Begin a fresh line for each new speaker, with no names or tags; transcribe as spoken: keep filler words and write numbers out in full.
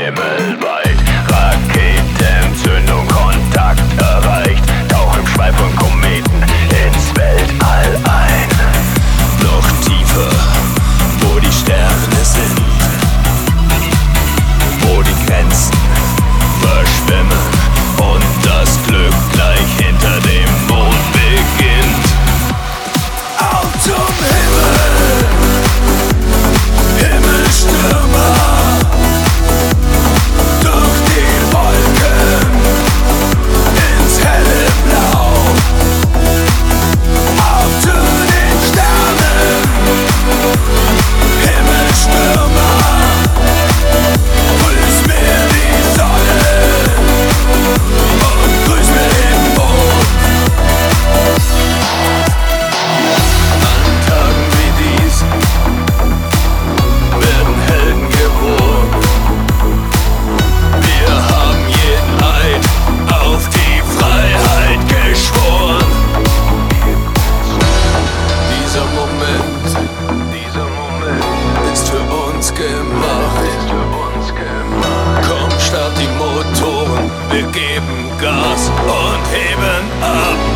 himmelweit. Raketenzündung, Kontakt erreicht. Tauch im Schweif von Kometen ins Weltall ein. Noch tiefer, wo die Sterne sind, wo die Grenzen verschwimmen und das Glück gleich hinter dem Mond beginnt. Auf zum Himmel, Himmelstürmer, durch die Wolken ins helle Blau. Auf zu den Sternen, Himmelstürmer, grüß mir die Sonne und grüß mir den Mond. An Tagen wie diesen werden Helden geboren. Wir haben jeden Eid auf die Freiheit geschworen. Dieser Moment, dieser Moment ist für uns gemacht. Ist für uns gemacht. Komm, start die Motoren, wir geben Gas und heben ab.